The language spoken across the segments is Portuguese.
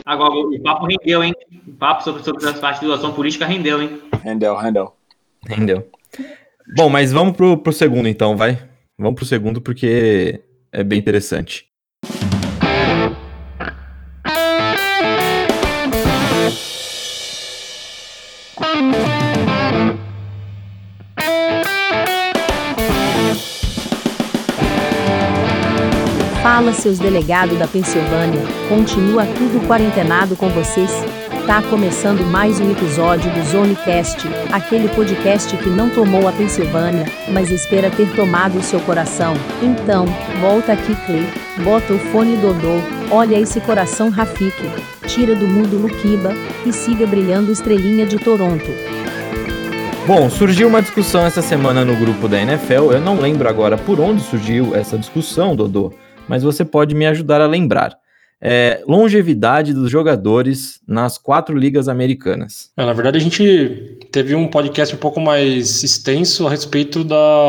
Agora, o papo rendeu, hein? O papo sobre a participação política rendeu, hein? Rendeu. Bom, mas vamos pro segundo então, vai. Vamos pro segundo porque é bem interessante. Fala, seus delegados da Pensilvânia, continua tudo quarentenado com vocês? Tá começando mais um episódio do Zonecast, aquele podcast que não tomou a Pensilvânia, mas espera ter tomado o seu coração. Então, volta aqui, Clay, bota o fone Dodô, olha esse coração Rafik, tira do mundo Luquiba, e siga brilhando estrelinha de Toronto. Bom, surgiu uma discussão essa semana no grupo da NFL, eu não lembro agora por onde surgiu essa discussão, Dodô, mas você pode me ajudar a lembrar. Longevidade dos jogadores nas 4 ligas americanas. Na verdade, a gente teve um podcast um pouco mais extenso a respeito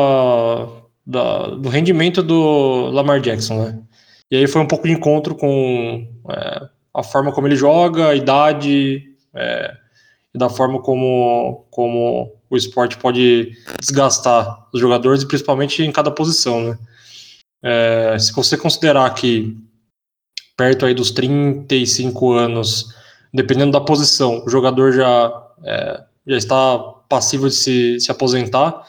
do rendimento do Lamar Jackson, né? E aí foi um pouco de encontro com a forma como ele joga, a idade, e da forma como o esporte pode desgastar os jogadores, e principalmente em cada posição, né? Se você considerar que perto aí dos 35 anos, dependendo da posição, o jogador já está passível de se aposentar,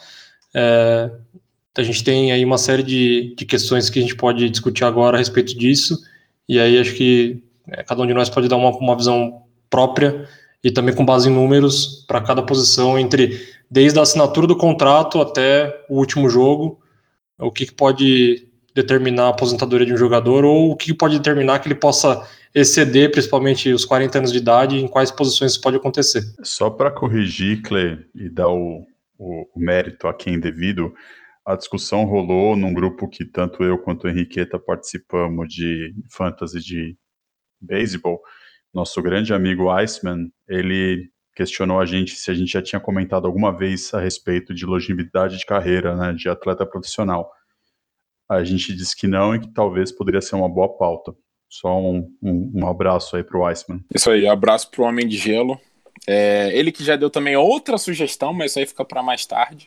a gente tem aí uma série de questões que a gente pode discutir agora a respeito disso, e aí acho que cada um de nós pode dar uma visão própria e também com base em números para cada posição, desde a assinatura do contrato até o último jogo, o que pode determinar a aposentadoria de um jogador, ou o que pode determinar que ele possa exceder, principalmente os 40 anos de idade, em quais posições isso pode acontecer. Só para corrigir, Clay, e dar o mérito a quem devido, a discussão rolou num grupo que tanto eu quanto o Henriqueta participamos de fantasy de beisebol. Nosso grande amigo Iceman, ele questionou a gente se a gente já tinha comentado alguma vez a respeito de longevidade de carreira, né, de atleta profissional. A gente disse que não e que talvez poderia ser uma boa pauta. Só um abraço aí pro Iceman. Isso aí, abraço pro Homem de Gelo. Ele que já deu também outra sugestão, mas isso aí fica para mais tarde.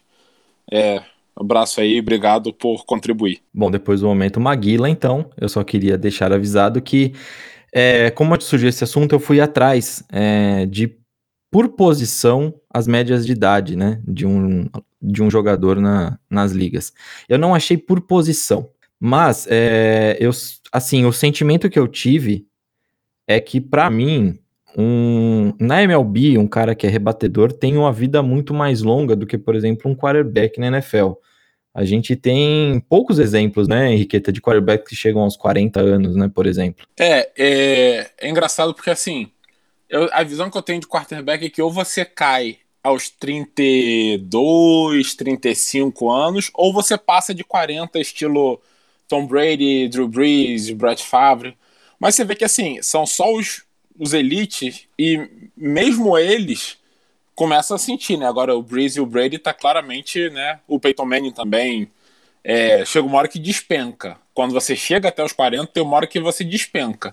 Abraço aí, obrigado por contribuir. Bom, depois do momento Maguila, então, eu só queria deixar avisado que, como eu surgiu esse assunto, eu fui atrás por posição, as médias de idade, né, de um jogador nas ligas. Eu não achei por posição, mas o sentimento que eu tive é que, para mim, na MLB, um cara que é rebatedor tem uma vida muito mais longa do que, por exemplo, um quarterback na NFL. A gente tem poucos exemplos, né, Henriqueta, de quarterbacks que chegam aos 40 anos, né, por exemplo. É engraçado porque, assim, a visão que eu tenho de quarterback é que ou você cai aos 32, 35 anos, ou você passa de 40, estilo Tom Brady, Drew Brees, Brett Favre. Mas você vê que, assim, são só os elites, e mesmo eles começam a sentir, né? Agora o Brees e o Brady tá claramente, né? O Peyton Manning também. Chega uma hora que despenca. Quando você chega até os 40, tem uma hora que você despenca.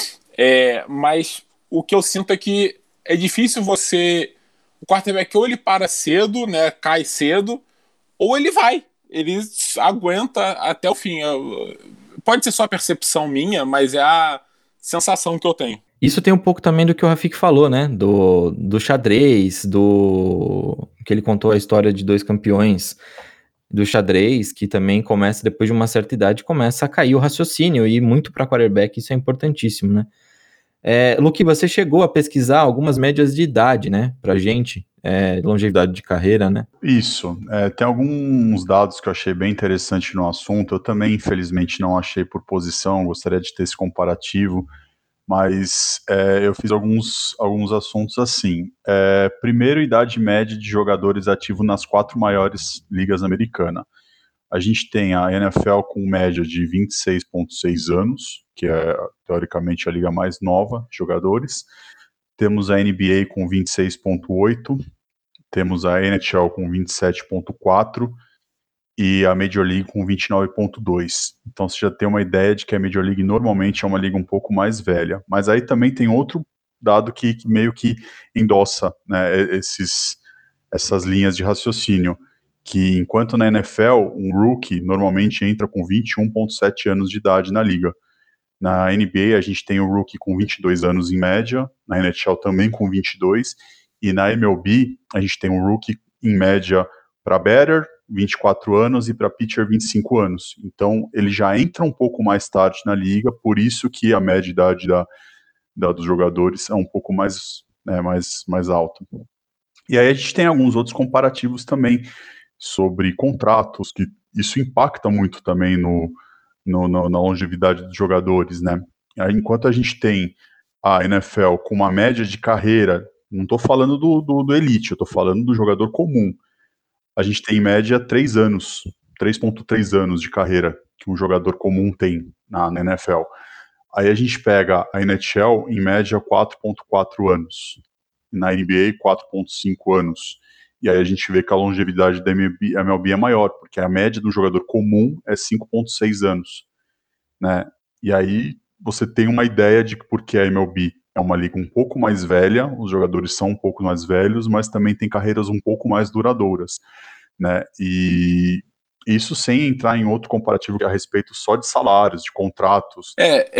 Mas o que eu sinto é que é difícil o quarterback, ou ele para cedo, né, cai cedo, ou ele aguenta até o fim. Pode ser só a percepção minha, mas é a sensação que eu tenho. Isso tem um pouco também do que o Rafik falou, né, do xadrez, que ele contou a história de 2 campeões do xadrez, que também começa, depois de uma certa idade, começa a cair o raciocínio, e muito para quarterback isso é importantíssimo, né. Luque, você chegou a pesquisar algumas médias de idade, né, pra gente, longevidade de carreira, né? Isso, tem alguns dados que eu achei bem interessante no assunto. Eu também, infelizmente, não achei por posição, gostaria de ter esse comparativo, mas eu fiz alguns assuntos assim. Primeiro, idade média de jogadores ativos nas 4 maiores ligas americanas. A gente tem a NFL com média de 26,6 anos, que é, teoricamente, a liga mais nova de jogadores. Temos a NBA com 26,8, temos a NHL com 27,4, e a Major League com 29,2. Então você já tem uma ideia de que a Major League normalmente é uma liga um pouco mais velha. Mas aí também tem outro dado que meio que endossa, né, essas linhas de raciocínio, que enquanto na NFL, um rookie normalmente entra com 21,7 anos de idade na liga. Na NBA, a gente tem o rookie com 22 anos em média, na NHL também com 22, e na MLB, a gente tem um rookie em média para batter, 24 anos, e para pitcher, 25 anos. Então, ele já entra um pouco mais tarde na liga, por isso que a média de idade dos jogadores é um pouco mais, né, mais alta. E aí a gente tem alguns outros comparativos também sobre contratos, que isso impacta muito também na longevidade dos jogadores, né? Aí, enquanto a gente tem a NFL com uma média de carreira, não estou falando do elite, eu estou falando do jogador comum. A gente tem em média 3 anos, 3,3 anos de carreira que um jogador comum tem na NFL. Aí a gente pega a NHL, em média 4,4 anos. Na NBA, 4,5 anos. E aí a gente vê que a longevidade da MLB é maior, porque a média do jogador comum é 5,6 anos. Né? E aí você tem uma ideia de que porque a MLB é uma liga um pouco mais velha, os jogadores são um pouco mais velhos, mas também tem carreiras um pouco mais duradouras. Né? E isso sem entrar em outro comparativo a respeito só de salários, de contratos.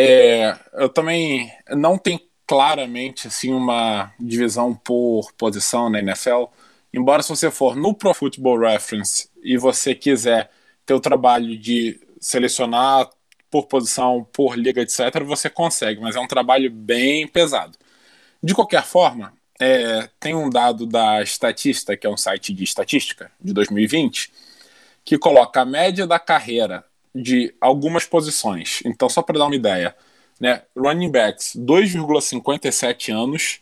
Eu também não tenho claramente assim, uma divisão por posição na NFL, embora se você for no Pro Football Reference e você quiser ter o trabalho de selecionar por posição, por liga, etc., você consegue, mas é um trabalho bem pesado. De qualquer forma, tem um dado da Statista, que é um site de estatística, de 2020, que coloca a média da carreira de algumas posições. Então, só para dar uma ideia, né? Running backs, 2,57 anos,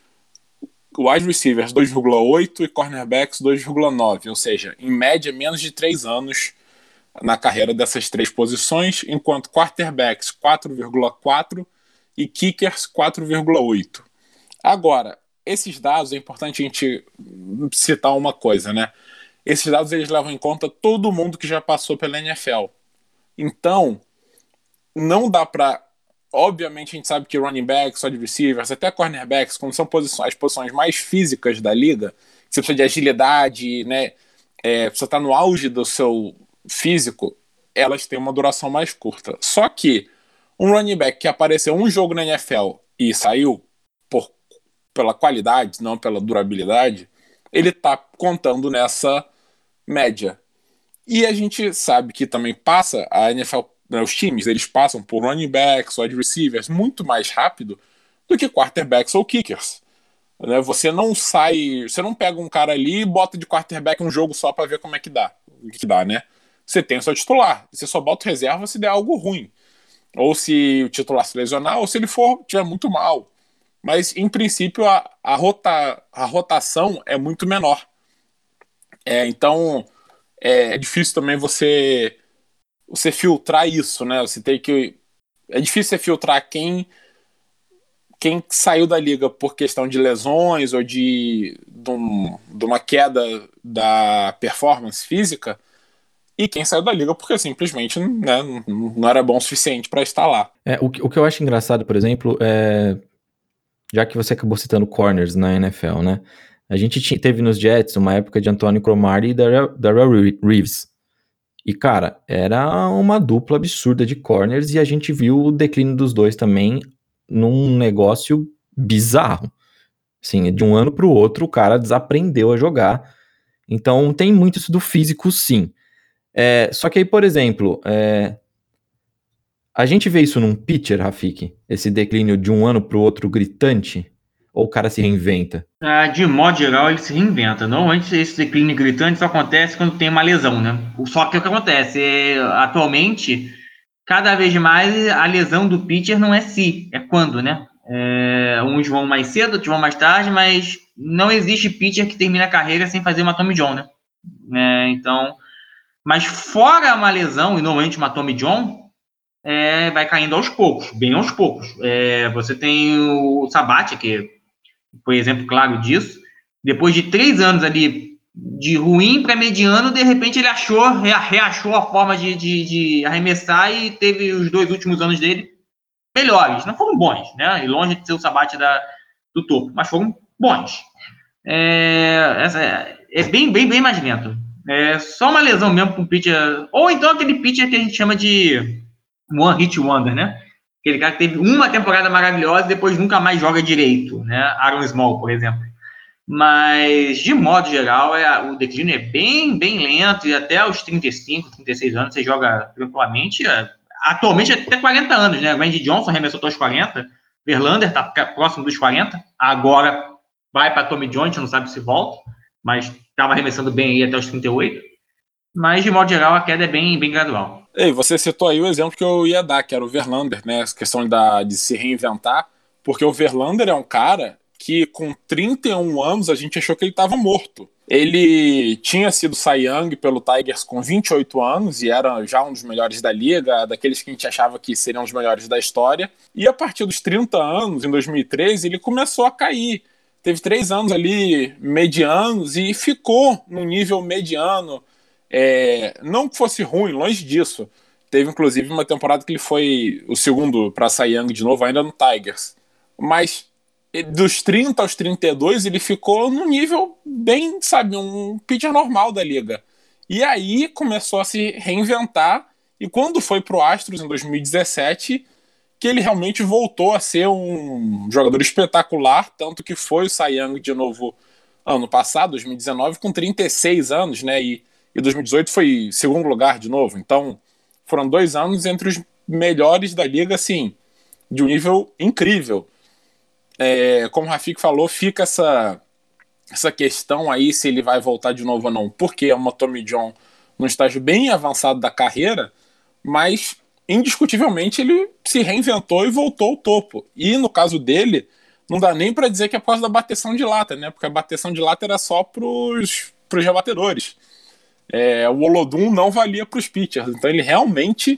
wide receivers, 2,8 e cornerbacks, 2,9. Ou seja, em média, menos de 3 anos na carreira dessas 3 posições, enquanto quarterbacks, 4,4 e kickers, 4,8. Agora, esses dados, é importante a gente citar uma coisa, né? Esses dados eles levam em conta todo mundo que já passou pela NFL. Então, não dá para... Obviamente, a gente sabe que running backs, wide receivers, até cornerbacks, como são as posições mais físicas da liga, você precisa de agilidade, né? Precisa estar no auge do seu físico, elas têm uma duração mais curta. Só que um running back que apareceu um jogo na NFL e saiu pela qualidade, não pela durabilidade, ele está contando nessa média. E a gente sabe que também passa, a NFL, né, os times, eles passam por running backs, wide receivers muito mais rápido do que quarterbacks ou kickers. Né? Você não pega um cara ali e bota de quarterback um jogo só para ver como é que dá. Né? Você tem o seu titular, você só bota reserva se der algo ruim. Ou se o titular se lesionar, ou se ele tiver muito mal. Mas, em princípio, a rotação é muito menor. Então, é difícil também você filtrar isso, né? É difícil você filtrar quem saiu da liga por questão de lesões ou de uma queda da performance física e quem saiu da liga porque simplesmente, né, não era bom o suficiente para estar lá. O que eu acho engraçado, por exemplo, já que você acabou citando corners na NFL, né? A gente teve nos Jets uma época de Antonio Cromartie e Darrell Reeves. E, cara, era uma dupla absurda de corners e a gente viu o declínio dos dois também num negócio bizarro. Assim, de um ano pro outro o cara desaprendeu a jogar. Então tem muito isso do físico, sim. Só que aí, por exemplo, a gente vê isso num pitcher, Rafik? Esse declínio de um ano pro outro gritante? Ou o cara se reinventa? De modo geral, ele se reinventa. Normalmente, esse declínio gritante só acontece quando tem uma lesão, né? Só que o que acontece atualmente, cada vez mais, a lesão do pitcher não é se, é quando, né? Uns vão mais cedo, outros vão mais tarde, mas não existe pitcher que termine a carreira sem fazer uma Tommy John, né? Então, mas fora uma lesão, e normalmente uma Tommy John, vai caindo aos poucos, bem aos poucos. Você tem o Sabathia, que foi exemplo claro disso. Depois de 3 anos ali de ruim para mediano, de repente ele reachou a forma de arremessar e teve os 2 últimos anos dele melhores. Não foram bons, né? E longe de ser o Sabat do topo, mas foram bons. É bem mais lento. É só uma lesão mesmo com o pitcher, ou então aquele pitcher que a gente chama de One Hit Wonder, né? Aquele cara que teve uma temporada maravilhosa e depois nunca mais joga direito, né? Aaron Small, por exemplo. Mas, de modo geral, o declínio é bem lento, e até os 35, 36 anos você joga tranquilamente. Atualmente até 40 anos, né? O Randy Johnson arremessou até os 40, Verlander está próximo dos 40, agora vai para Tommy John, a gente não sabe se volta, mas estava arremessando bem aí até os 38. Mas, de modo geral, a queda é bem gradual. Ei, você citou aí o exemplo que eu ia dar, que era o Verlander, né? Essa questão de se reinventar, porque o Verlander é um cara que com 31 anos a gente achou que ele estava morto. Ele tinha sido Cy Young pelo Tigers com 28 anos e era já um dos melhores da liga, daqueles que a gente achava que seriam os melhores da história. E a partir dos 30 anos, em 2013, ele começou a cair. Teve 3 anos ali medianos e ficou no nível mediano. Não que fosse ruim, longe disso. Teve inclusive uma temporada que ele foi o segundo para Cy Young de novo, ainda no Tigers. Mas dos 30 aos 32 ele ficou no nível bem, sabe, um pitcher normal da liga. E aí começou a se reinventar, e quando foi pro Astros em 2017, que ele realmente voltou a ser um jogador espetacular, tanto que foi o Cy Young de novo ano passado, 2019, com 36 anos, né, e 2018 foi segundo lugar de novo. Então foram 2 anos entre os melhores da liga, assim, de um nível incrível. Como o Rafik falou, fica essa questão aí se ele vai voltar de novo ou não, porque é uma Tommy John num estágio bem avançado da carreira, mas indiscutivelmente ele se reinventou e voltou ao topo. E no caso dele, não dá nem para dizer que é por causa da bateção de lata, né? Porque a bateção de lata era só pros rebatedores. O Olodum não valia para os pitchers, então ele realmente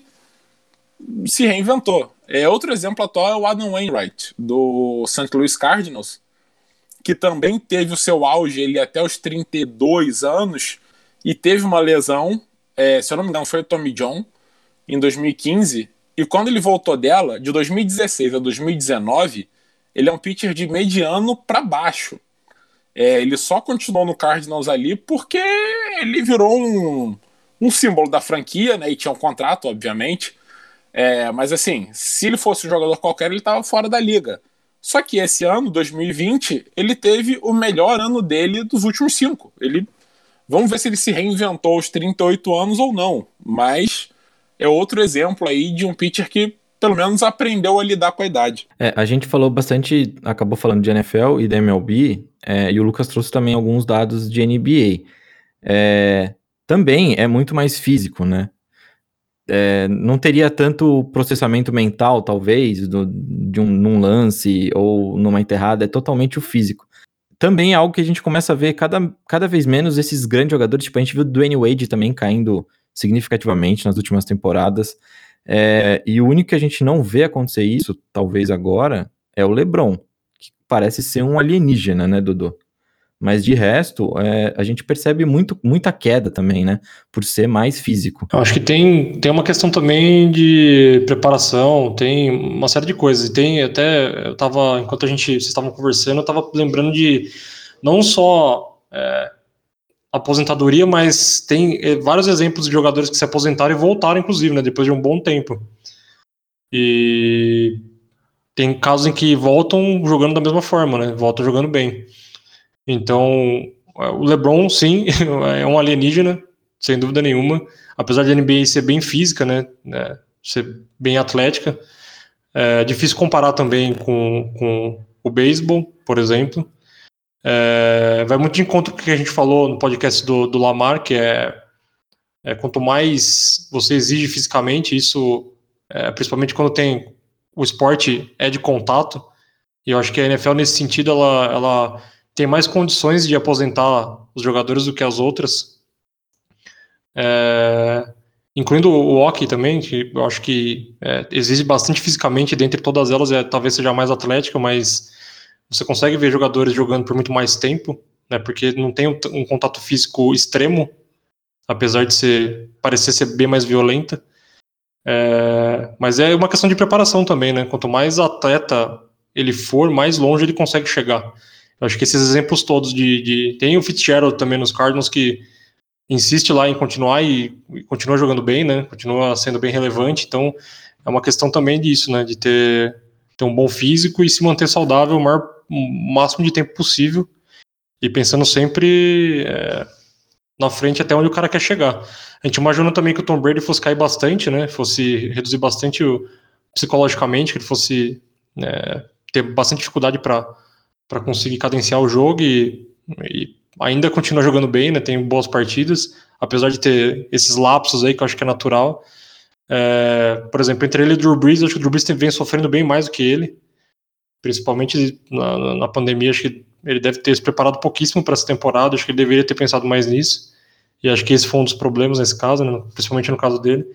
se reinventou. Outro exemplo atual é o Adam Wainwright, do St. Louis Cardinals, que também teve o seu auge ele até os 32 anos e teve uma lesão, se eu não me engano foi o Tommy John, em 2015, e quando ele voltou dela, de 2016 a 2019, ele é um pitcher de mediano para baixo. Ele só continuou no Cardinals ali porque ele virou um símbolo da franquia, né, e tinha um contrato, obviamente. Mas assim, se ele fosse um jogador qualquer, ele estava fora da liga. Só que esse ano, 2020, ele teve o melhor ano dele dos últimos 5. Vamos ver se ele se reinventou aos 38 anos ou não. Mas é outro exemplo aí de um pitcher que pelo menos aprendeu a lidar com a idade. A gente falou bastante, acabou falando de NFL e da MLB, e o Lucas trouxe também alguns dados de NBA. Também é muito mais físico, né? Não teria tanto processamento mental, talvez, num lance ou numa enterrada, é totalmente o físico. Também é algo que a gente começa a ver cada vez menos esses grandes jogadores, tipo, a gente viu o Dwayne Wade também caindo significativamente nas últimas temporadas, e o único que a gente não vê acontecer isso, talvez agora, é o LeBron, que parece ser um alienígena, né, Dudu? Mas de resto, a gente percebe muita queda também, né? Por ser mais físico. Eu acho que tem uma questão também de preparação, tem uma série de coisas. E tem até, enquanto vocês estavam conversando, eu estava lembrando de não só aposentadoria, mas tem vários exemplos de jogadores que se aposentaram e voltaram, inclusive, né? Depois de um bom tempo. E tem casos em que voltam jogando da mesma forma, né? Voltam jogando bem. Então, o LeBron, sim, é um alienígena, sem dúvida nenhuma. Apesar de a NBA ser bem física, né, ser bem atlética, é difícil comparar também com o beisebol, por exemplo. Vai muito de encontro com o que a gente falou no podcast do Lamar, que quanto mais você exige fisicamente, isso, principalmente quando o esporte é de contato, e eu acho que a NFL, nesse sentido, ela tem mais condições de aposentar os jogadores do que as outras, incluindo o hockey também, que eu acho que exige bastante fisicamente, dentre todas elas talvez seja a mais atlética, mas você consegue ver jogadores jogando por muito mais tempo, né? Porque não tem um contato físico extremo, apesar de parecer ser bem mais violenta. Mas é uma questão de preparação também, né? Quanto mais atleta ele for, mais longe ele consegue chegar. Eu acho que esses exemplos todos tem o Fitzgerald também nos Cardinals, que insiste lá em continuar e continua jogando bem, né? Continua sendo bem relevante. Então, é uma questão também disso, né? De ter um bom físico e se manter saudável o máximo de tempo possível. E pensando sempre na frente até onde o cara quer chegar. A gente imaginou também que o Tom Brady fosse cair bastante, né? Fosse reduzir bastante psicologicamente, que ele fosse ter bastante dificuldade para conseguir cadenciar o jogo e ainda continua jogando bem, né? Tem boas partidas, apesar de ter esses lapsos aí que eu acho que é natural. Por exemplo, entre ele e o Drew Brees, acho que o Drew Brees vem sofrendo bem mais do que ele, principalmente na pandemia. Acho que ele deve ter se preparado pouquíssimo para essa temporada, acho que ele deveria ter pensado mais nisso, e acho que esse foi um dos problemas nesse caso, né? Principalmente no caso dele.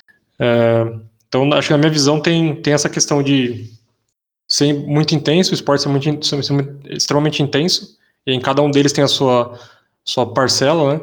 Então, acho que na minha visão tem essa questão de ser muito intenso, o esporte ser extremamente intenso, e em cada um deles tem a sua parcela,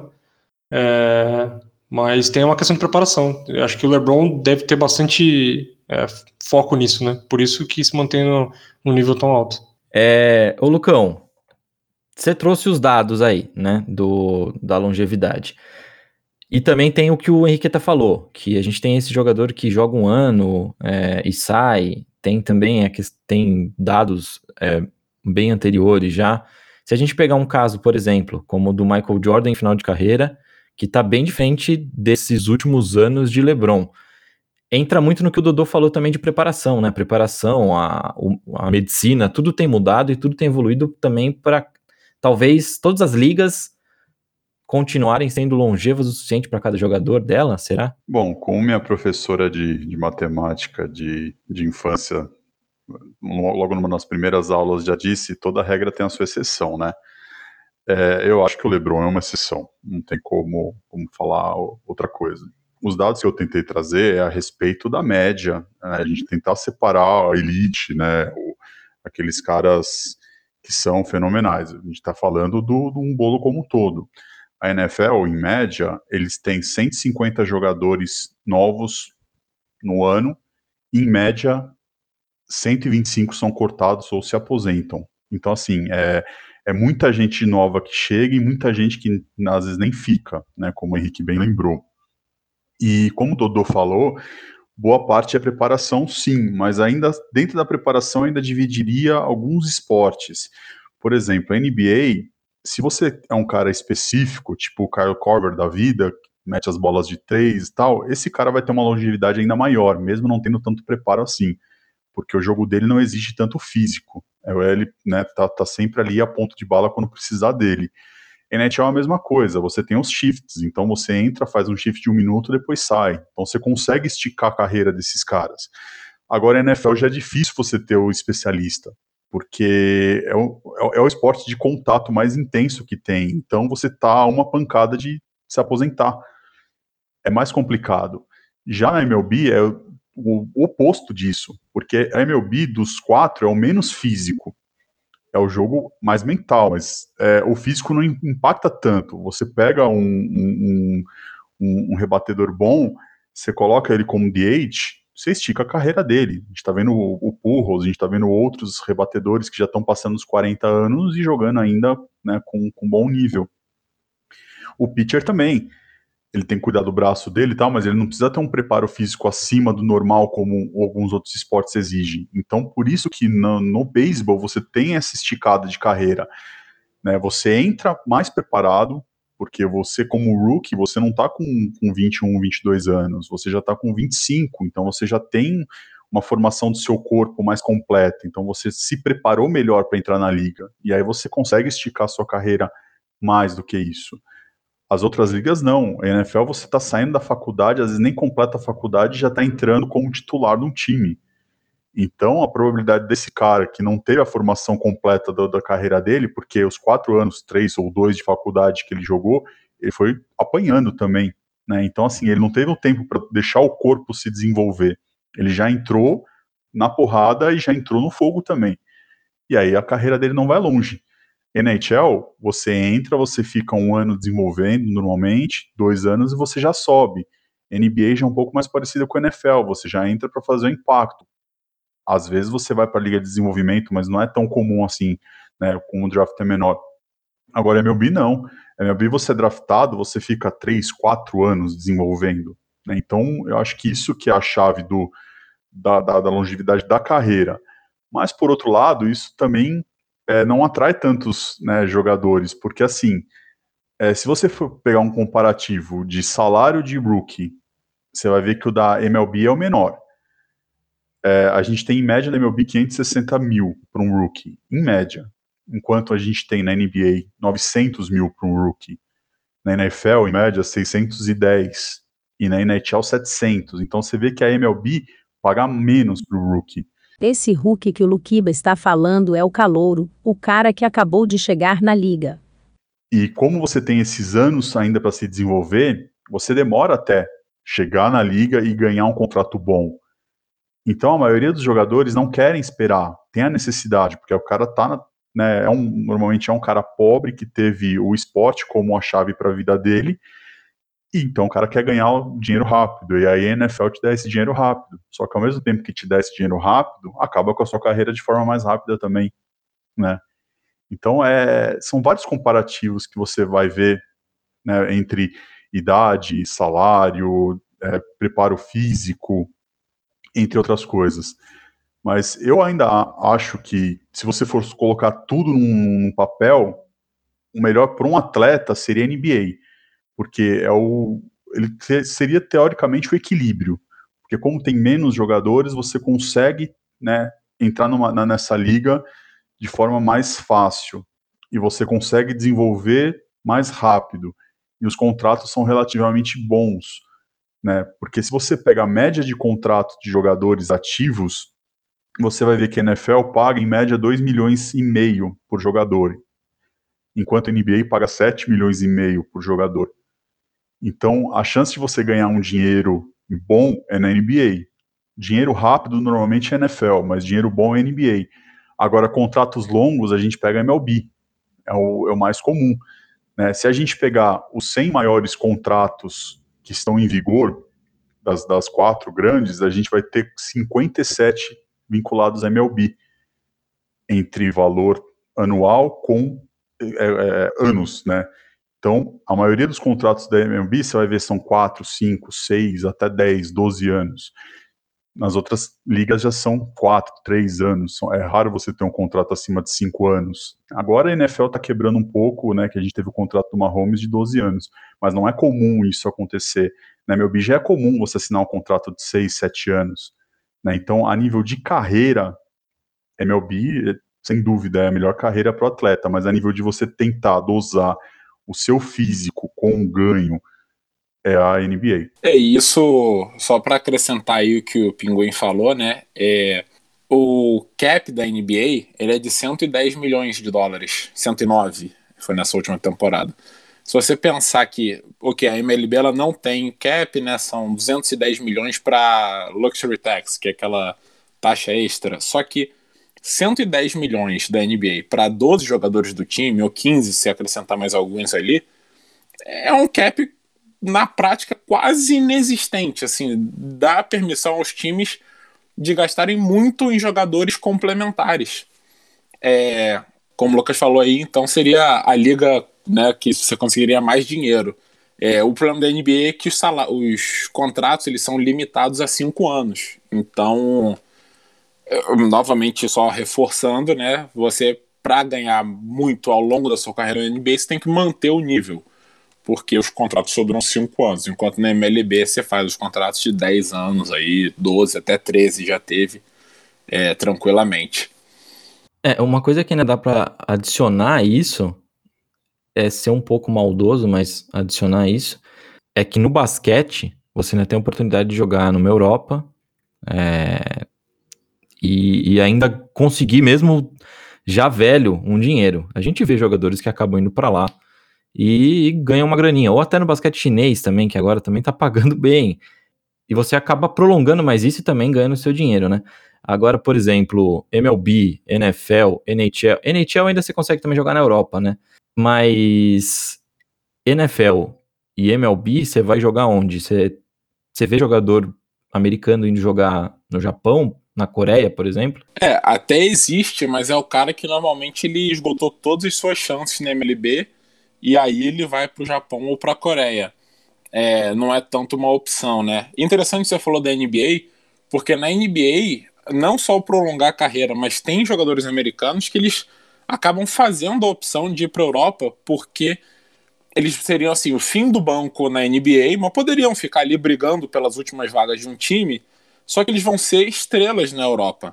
né? Mas tem uma questão de preparação. Eu acho que o LeBron deve ter bastante foco nisso, né? Por isso que se mantém num nível tão alto. Ô Lucão, você trouxe os dados aí, né, da longevidade. E também tem o que o Henriqueta falou, que a gente tem esse jogador que joga um ano e sai, tem também tem dados bem anteriores já. Se a gente pegar um caso, por exemplo, como o do Michael Jordan em final de carreira, que está bem diferente desses últimos anos de LeBron. Entra muito no que o Dodô falou também de preparação, né? Preparação, a medicina, tudo tem mudado e tudo tem evoluído também para talvez todas as ligas continuarem sendo longevas o suficiente para cada jogador dela, será? Bom, como minha professora de matemática de infância, logo numa das primeiras aulas já disse, toda regra tem a sua exceção, né? Eu acho que o LeBron é uma exceção, não tem como falar outra coisa. Os dados que eu tentei trazer é a respeito da média, né? A gente tentar separar a elite, né? Aqueles caras que são fenomenais. A gente está falando de um bolo como um todo. A NFL, em média, eles têm 150 jogadores novos no ano, e, em média, 125 são cortados ou se aposentam. Então, assim, é muita gente nova que chega e muita gente que às vezes nem fica, né, como o Henrique bem lembrou. E como o Dodô falou, boa parte é preparação, sim, mas ainda dentro da preparação ainda dividiria alguns esportes. Por exemplo, a NBA, se você é um cara específico, tipo o Kyle Korver da vida, que mete as bolas de 3 e tal, esse cara vai ter uma longevidade ainda maior, mesmo não tendo tanto preparo assim, porque o jogo dele não exige tanto físico. Ele, né, tá sempre ali a ponto de bala quando precisar dele. NHL é a mesma coisa, você tem os shifts, então você entra, faz um shift de 1 minuto, depois sai. Então você consegue esticar a carreira desses caras. Agora, a NFL já é difícil você ter o especialista, porque é o esporte de contato mais intenso que tem. Então você tá a uma pancada de se aposentar. É mais complicado. Já na MLB é o oposto disso, porque a MLB dos 4 é o menos físico. É o jogo mais mental, mas o físico não impacta tanto. Você pega um rebatedor bom, você coloca ele como DH, você estica a carreira dele. A gente está vendo o Pujols, a gente está vendo outros rebatedores que já estão passando os 40 anos e jogando ainda, né, com bom nível. O pitcher também. Ele tem que cuidar do braço dele e tal, mas ele não precisa ter um preparo físico acima do normal como alguns outros esportes exigem. Então, por isso que no beisebol você tem essa esticada de carreira, né? Você entra mais preparado, porque você, como rookie, você não tá com 21, 22 anos, você já tá com 25, então você já tem uma formação do seu corpo mais completa, então você se preparou melhor para entrar na liga, e aí você consegue esticar a sua carreira mais do que isso. As outras ligas não. A NFL você está saindo da faculdade, às vezes nem completa a faculdade e já está entrando como titular de um time. Então a probabilidade desse cara que não teve a formação completa da carreira dele, porque os 4 anos, 3 ou 2 de faculdade que ele jogou, ele foi apanhando também, né? Então assim, ele não teve o tempo para deixar o corpo se desenvolver. Ele já entrou na porrada e já entrou no fogo também. E aí a carreira dele não vai longe. NHL, você entra, você fica 1 ano desenvolvendo normalmente, 2 anos e você já sobe. NBA já é um pouco mais parecida com a NFL, você já entra para fazer o impacto. Às vezes você vai para a liga de desenvolvimento, mas não é tão comum assim, né, com o draft é menor. Agora, MLB não. MLB você é draftado, você fica 3, 4 anos desenvolvendo. Né? Então, eu acho que isso que é a chave da longevidade da carreira. Mas, por outro lado, isso também não atrai tantos, né, jogadores, porque assim, se você for pegar um comparativo de salário de rookie, você vai ver que o da MLB é o menor. A gente tem em média na MLB 560 mil para um rookie, em média, enquanto a gente tem na NBA 900 mil para um rookie. Na NFL, em média, 610 e na NHL 700. Então você vê que a MLB paga menos para o rookie. Esse rookie que o Luquiba está falando é o calouro, o cara que acabou de chegar na liga. E como você tem esses anos ainda para se desenvolver, você demora até chegar na liga e ganhar um contrato bom. Então a maioria dos jogadores não querem esperar, tem a necessidade, porque o cara tá, né, normalmente é um cara pobre que teve o esporte como a chave para a vida dele, e então o cara quer ganhar o dinheiro rápido, e aí a NFL te dá esse dinheiro rápido. Só que ao mesmo tempo que te dá esse dinheiro rápido, acaba com a sua carreira de forma mais rápida também, né? Então são vários comparativos que você vai ver, né, entre idade, salário, preparo físico, entre outras coisas. Mas eu ainda acho que, se você for colocar tudo num papel, o melhor para um atleta seria a NBA, porque ele seria teoricamente o equilíbrio, porque como tem menos jogadores, você consegue, né, entrar nessa liga de forma mais fácil, e você consegue desenvolver mais rápido, e os contratos são relativamente bons, né, porque se você pega a média de contrato de jogadores ativos, você vai ver que a NFL paga em média 2,5 milhões por jogador, enquanto a NBA paga 7,5 milhões por jogador. Então, a chance de você ganhar um dinheiro bom é na NBA. Dinheiro rápido normalmente é NFL, mas dinheiro bom é NBA. Agora, contratos longos a gente pega MLB, é o mais comum. Né? Se a gente pegar os 100 maiores contratos que estão em vigor, das 4 grandes, a gente vai ter 57 vinculados à MLB, entre valor anual com anos, né? Então, a maioria dos contratos da MLB, você vai ver, são 4, 5, 6, até 10, 12 anos. Nas outras ligas já são 4, 3 anos. É raro você ter um contrato acima de 5 anos. Agora a NFL está quebrando um pouco, né, que a gente teve o contrato do Mahomes de 12 anos. Mas não é comum isso acontecer. Na MLB já é comum você assinar um contrato de 6, 7 anos. Né? Então, a nível de carreira, MLB, sem dúvida, é a melhor carreira para o atleta. Mas a nível de você tentar dosar o seu físico com um ganho, é a NBA. Isso, só para acrescentar aí o que o Pinguim falou, né? O cap da NBA, ele é de 110 milhões de dólares, 109, foi nessa última temporada. Se você pensar que, a MLB ela não tem cap, né? São 210 milhões para luxury tax, que é aquela taxa extra. Só que 110 milhões da NBA para 12 jogadores do time, ou 15 se acrescentar mais alguns ali, é um cap na prática quase inexistente, assim, dá permissão aos times de gastarem muito em jogadores complementares. Como o Lucas falou aí, então seria a liga, né, que você conseguiria mais dinheiro. O problema da NBA é que os contratos eles são limitados a 5 anos. Então, novamente, só reforçando, né, você, para ganhar muito ao longo da sua carreira na NBA, você tem que manter o nível, porque os contratos só duram 5 anos, enquanto na MLB você faz os contratos de 10 anos, aí 12 até 13 já teve, tranquilamente. Uma coisa que ainda dá pra adicionar isso, ser um pouco maldoso, mas adicionar isso, é que no basquete, você ainda tem a oportunidade de jogar numa Europa, e ainda conseguir, mesmo já velho, um dinheiro. A gente vê jogadores que acabam indo pra lá e ganham uma graninha, ou até no basquete chinês também, que agora também tá pagando bem, e você acaba prolongando mais isso e também ganhando seu dinheiro, né? Agora, por exemplo, MLB, NFL, NHL ainda você consegue também jogar na Europa, né? Mas NFL e MLB, você vai jogar onde? Você vê jogador americano indo jogar no Japão, na Coreia, por exemplo? Até existe, mas é o cara que normalmente ele esgotou todas as suas chances na MLB e aí ele vai pro Japão ou pra Coreia. Não é tanto uma opção, né? Interessante que você falou da NBA, porque na NBA, não só o prolongar a carreira, mas tem jogadores americanos que eles acabam fazendo a opção de ir pra Europa porque eles seriam assim, o fim do banco na NBA, mas poderiam ficar ali brigando pelas últimas vagas de um time, só que eles vão ser estrelas na Europa.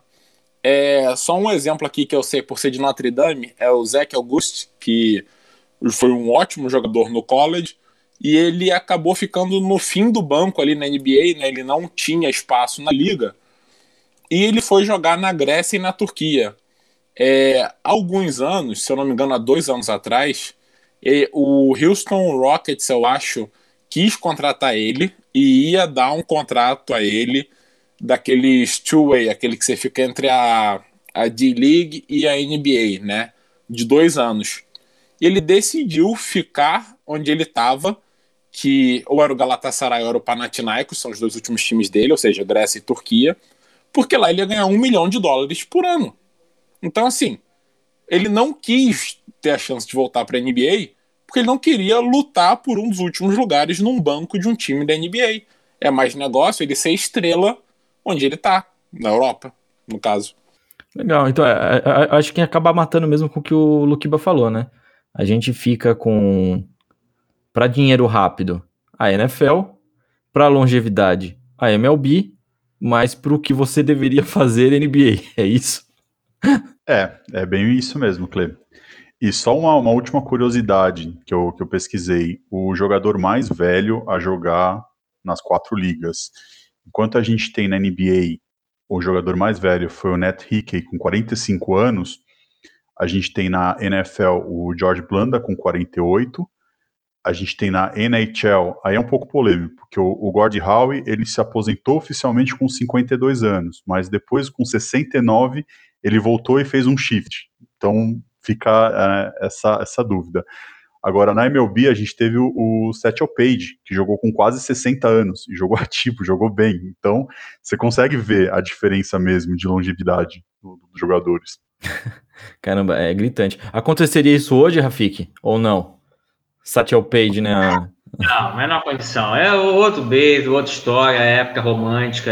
Só um exemplo aqui que eu sei por ser de Notre Dame, é o Zach Auguste, que foi um ótimo jogador no college, e ele acabou ficando no fim do banco ali na NBA, né? Ele não tinha espaço na liga, e ele foi jogar na Grécia e na Turquia. Há alguns anos, se eu não me engano, há 2 anos atrás, o Houston Rockets, eu acho, quis contratar ele e ia dar um contrato a ele daqueles two-way, aquele que você fica entre a D-League e a NBA, né? De 2 anos. E ele decidiu ficar onde ele estava, que ou era o Galatasaray ou era o Panathinaikos, são os 2 últimos times dele, ou seja, Grécia e Turquia, porque lá ele ia ganhar $1 milhão por ano. Então, assim, ele não quis ter a chance de voltar para a NBA porque ele não queria lutar por um dos últimos lugares num banco de um time da NBA. É mais negócio ele ser estrela onde ele tá, na Europa, no caso. Legal, então acho que acaba matando mesmo com o que o Luquiba falou, né? A gente fica com, para dinheiro rápido, a NFL, para longevidade, a MLB, mas para o que você deveria fazer NBA, é isso? É bem isso mesmo, Cle. E só uma última curiosidade que eu pesquisei. O jogador mais velho a jogar nas 4 ligas. Enquanto a gente tem na NBA, o jogador mais velho foi o Nate Hickey, com 45 anos. A gente tem na NFL o George Blanda, com 48. A gente tem na NHL, aí é um pouco polêmico, porque o Gordie Howe, ele se aposentou oficialmente com 52 anos, mas depois, com 69, ele voltou e fez um shift. Então, fica essa dúvida. Agora, na MLB, a gente teve o Satchel Paige, que jogou com quase 60 anos, e jogou ativo, jogou bem. Então, você consegue ver a diferença mesmo de longevidade dos jogadores. Caramba, é gritante. Aconteceria isso hoje, Rafik, ou não? Satchel Paige, né? Não, menor condição. É outro beijo, outra história, época romântica,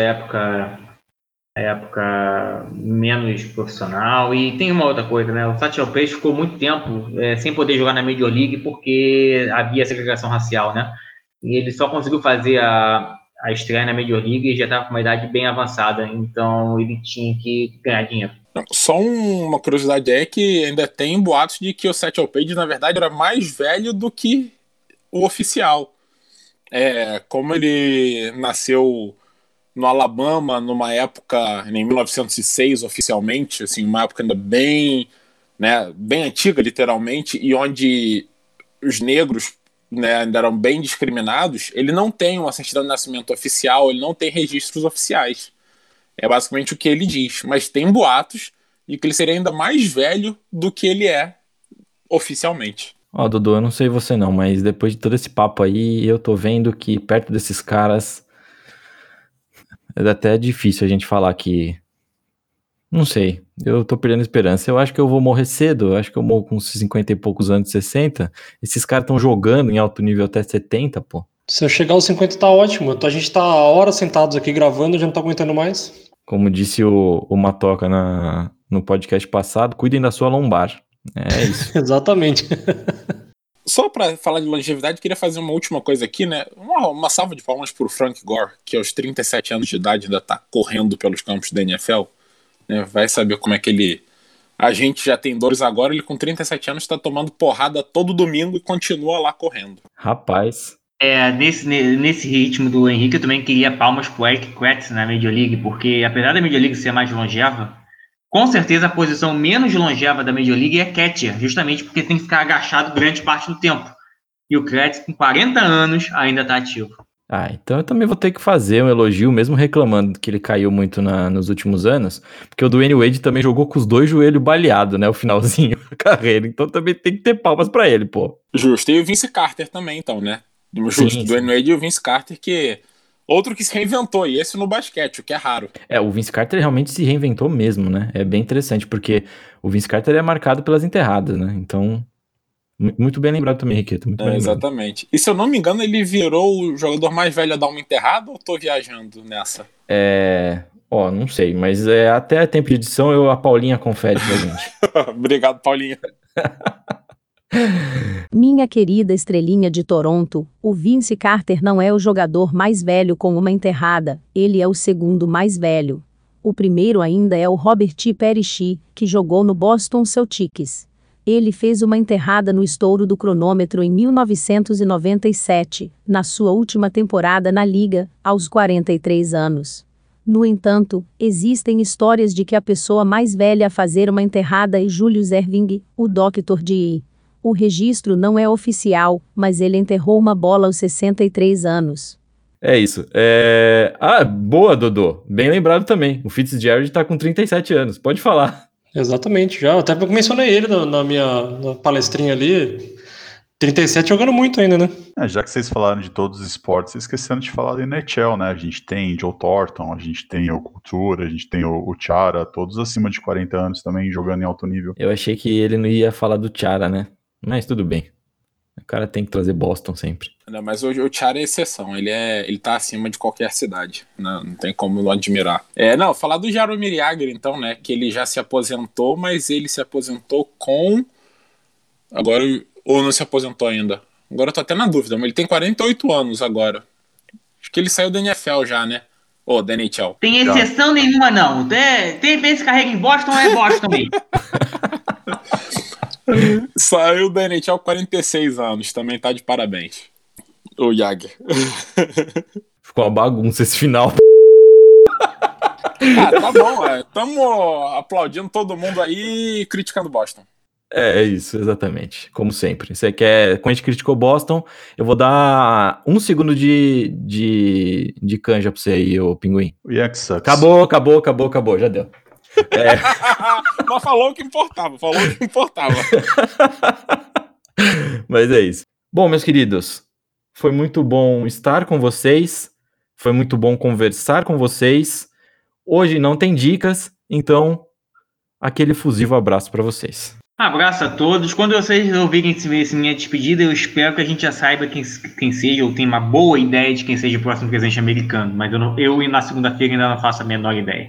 época menos profissional. E tem uma outra coisa, né? O Satchel Paige ficou muito tempo sem poder jogar na Major League porque havia segregação racial, né? E ele só conseguiu fazer a estreia na Major League e já estava com uma idade bem avançada. Então ele tinha que ganhar dinheiro. Só uma curiosidade é que ainda tem boatos de que o Satchel Paige, na verdade, era mais velho do que o oficial. Como ele nasceu no Alabama, numa época, em 1906, oficialmente, assim, uma época ainda bem, né, bem antiga, literalmente, e onde os negros, né, ainda eram bem discriminados, ele não tem uma certidão de nascimento oficial, ele não tem registros oficiais. É basicamente o que ele diz. Mas tem boatos de que ele seria ainda mais velho do que ele é oficialmente. Ó, Dudu, eu não sei você não, mas depois de todo esse papo aí, eu tô vendo que perto desses caras é até difícil a gente falar que... Não sei, eu tô perdendo esperança. Eu acho que eu vou morrer cedo, eu acho que eu morro com 50 e poucos anos, 60. Esses caras estão jogando em alto nível até 70, pô. Se eu chegar aos 50 tá ótimo. A gente tá horas sentados aqui gravando, já não tá aguentando mais. Como disse o Matoca no podcast passado, cuidem da sua lombar. É isso. Exatamente. Só para falar de longevidade, queria fazer uma última coisa aqui, né? Uma salva de palmas pro Frank Gore, que aos 37 anos de idade ainda tá correndo pelos campos da NFL. Né? Vai saber como é que ele... A gente já tem dores agora, ele com 37 anos tá tomando porrada todo domingo e continua lá correndo. Rapaz... Nesse ritmo do Henrique, eu também queria palmas pro Eric Kratz na Major League, porque apesar da Major League ser mais longeva, com certeza a posição menos longeva da Major League é catcher, justamente porque tem que ficar agachado grande parte do tempo. E o Kratz, com 40 anos, ainda está ativo. Ah, então eu também vou ter que fazer um elogio, mesmo reclamando que ele caiu muito nos últimos anos, porque o Dwayne Wade também jogou com os 2 joelhos baleados, né, o finalzinho da carreira, então também tem que ter palmas pra ele, pô. Justo. E o Vince Carter também, então, né? Justo. Sim, Do sim. Dwayne Wade e o Vince Carter, que outro que se reinventou, e esse no basquete, o que é raro. O Vince Carter realmente se reinventou mesmo, né, é bem interessante, porque o Vince Carter é marcado pelas enterradas, né, então, muito bem lembrado também, Henriqueta, muito bem lembrado. Exatamente. E se eu não me engano, ele virou o jogador mais velho a dar uma enterrada, ou tô viajando nessa? Não sei, mas até tempo de edição a Paulinha confere pra gente. Obrigado, Paulinho. Minha querida estrelinha de Toronto, o Vince Carter não é o jogador mais velho com uma enterrada, ele é o segundo mais velho. O primeiro ainda é o Robert Parrish, que jogou no Boston Celtics. Ele fez uma enterrada no estouro do cronômetro em 1997, na sua última temporada na liga, aos 43 anos. No entanto, existem histórias de que a pessoa mais velha a fazer uma enterrada é Julius Erving, o Dr. J. O registro não é oficial, mas ele enterrou uma bola aos 63 anos. É isso. Boa, Dodô. Bem lembrado também. O Fitzgerald tá com 37 anos. Pode falar. Exatamente, já. Até mencionei ele na palestrinha ali. 37 jogando muito ainda, né? Já que vocês falaram de todos os esportes, vocês esqueceram de falar da NHL, né? A gente tem Joe Thornton, a gente tem o Cultura, a gente tem o Chara, todos acima de 40 anos também jogando em alto nível. Eu achei que ele não ia falar do Chara, né? Mas tudo bem. O cara tem que trazer Boston sempre. Não, mas o Chara é exceção, ele tá acima de qualquer cidade, não tem como não admirar. Falar do Jaromir Jagr, então, né, que ele já se aposentou, mas ele se aposentou com... Agora, ou não se aposentou ainda? Agora eu tô até na dúvida, mas ele tem 48 anos agora. Acho que ele saiu da NFL já, né? Ou da NHL. Tem exceção nenhuma, não. Tem vezes que carrega em Boston, é Boston mesmo. Saiu da NHL 46 anos, também tá de parabéns. O Jagr. Ficou uma bagunça esse final. Tá bom, tamo aplaudindo todo mundo aí e criticando Boston. É isso, exatamente. Como sempre. Quando a gente criticou Boston, eu vou dar 1 segundo de canja pra você aí, ô Pinguim. O Yankees sucks. Acabou, já deu. Mas falou o que importava. Mas é isso. Bom, meus queridos, foi muito bom estar com vocês, foi muito bom conversar com vocês. Hoje não tem dicas, então aquele fusivo abraço para vocês. Abraço a todos. Quando vocês ouvirem esse minha despedida, eu espero que a gente já saiba quem seja, ou tenha uma boa ideia de quem seja o próximo presidente americano. Mas eu na segunda-feira ainda não faço a menor ideia.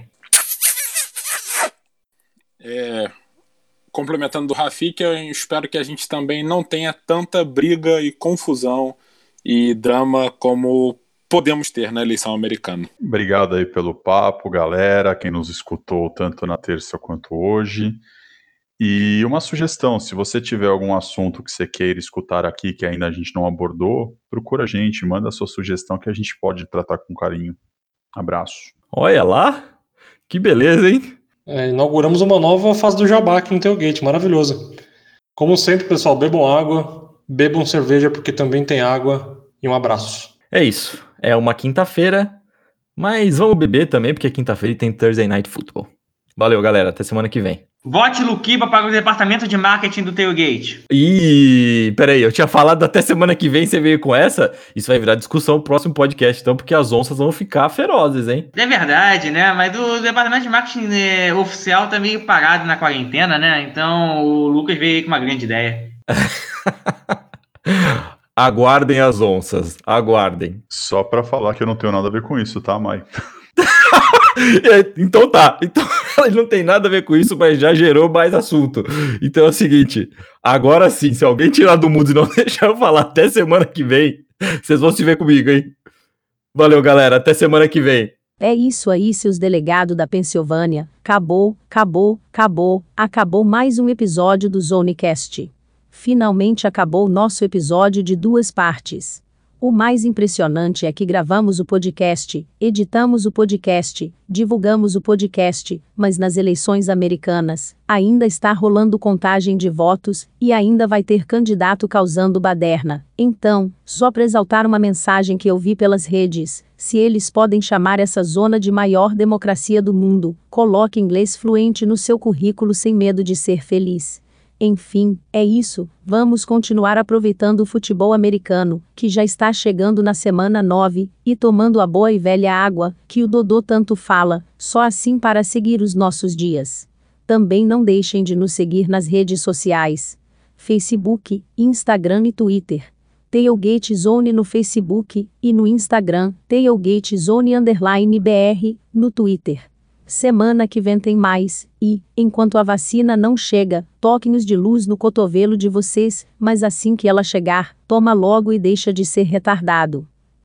Complementando do Rafik, eu espero que a gente também não tenha tanta briga e confusão e drama como podemos ter na eleição americana. Obrigado aí pelo papo, galera, quem nos escutou tanto na terça quanto hoje. E uma sugestão, se você tiver algum assunto que você queira escutar aqui que ainda a gente não abordou, procura a gente, manda a sua sugestão que a gente pode tratar com carinho. Abraço. Olha lá, que beleza, hein? Inauguramos uma nova fase do Jabá aqui no Tailgate, maravilhoso. Como sempre, pessoal, bebam água, bebam cerveja porque também tem água e um abraço. É isso, é uma quinta-feira, mas vamos beber também porque quinta-feira tem Thursday Night Football. Valeu, galera, até semana que vem. Vote Luquiba para o departamento de marketing do Tailgate. Peraí, eu tinha falado até semana que vem, você veio com essa? Isso vai virar discussão no próximo podcast, então, porque as onças vão ficar ferozes, hein? É verdade, né? Mas o departamento de marketing oficial tá meio parado na quarentena, né? Então o Lucas veio aí com uma grande ideia. Aguardem as onças, aguardem. Só pra falar que eu não tenho nada a ver com isso, tá, Mai? Então tá, ele não tem nada a ver com isso, mas já gerou mais assunto. Então é o seguinte, agora sim, se alguém tirar do mundo e não deixar eu falar até semana que vem, vocês vão se ver comigo, hein? Valeu, galera, até semana que vem. É isso aí, seus delegados da Pensilvânia. Acabou mais um episódio do Zonecast. Finalmente acabou o nosso episódio de 2 partes. O mais impressionante é que gravamos o podcast, editamos o podcast, divulgamos o podcast, mas nas eleições americanas, ainda está rolando contagem de votos, e ainda vai ter candidato causando baderna. Então, só para exaltar uma mensagem que eu vi pelas redes, se eles podem chamar essa zona de maior democracia do mundo, coloque inglês fluente no seu currículo sem medo de ser feliz. Enfim, é isso, vamos continuar aproveitando o futebol americano, que já está chegando na semana 9, e tomando a boa e velha água, que o Dodô tanto fala, só assim para seguir os nossos dias. Também não deixem de nos seguir nas redes sociais: Facebook, Instagram e Twitter. Tailgate Zone no Facebook, e no Instagram, Tailgate Zone_BR, no Twitter. Semana que vem tem mais, e, enquanto a vacina não chega, toquinhos de luz no cotovelo de vocês, mas assim que ela chegar, toma logo e deixa de ser retardado.